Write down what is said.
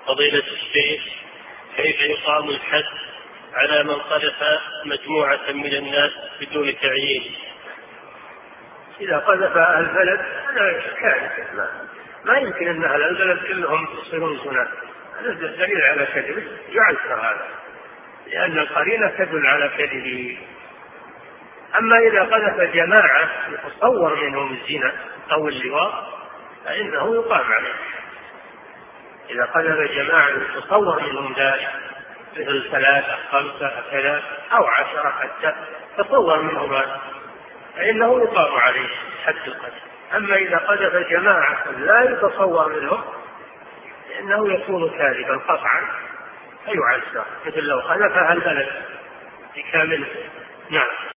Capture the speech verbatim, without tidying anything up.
فضيلة الشيخ، كيف يقام الحد على من قذف مجموعة من الناس بدون تعيين؟ إذا قذف أهل البلد هذا كارثة، ما, ما يمكن أن أهل البلد كلهم يصيرون زنا، هذا دليل على كذبه يعذر هذا، لأن القرينة تدل على كذبه. أما إذا قذف جماعة يتصور منهم الزنا أو اللواط فإنه يقام عليه. إذا قذف جماعة يتصور منهم ذلك مثل ثلاثة خمسة كذا أو عشرة حتى تصور منهم هذا فإنه يقام عليه حد القذف. أما إذا قذف جماعة لا يتصور منهم فإنه يكون كاذبا قطعا فيعزر، مثل لو قذفها البلد بكامله. نعم.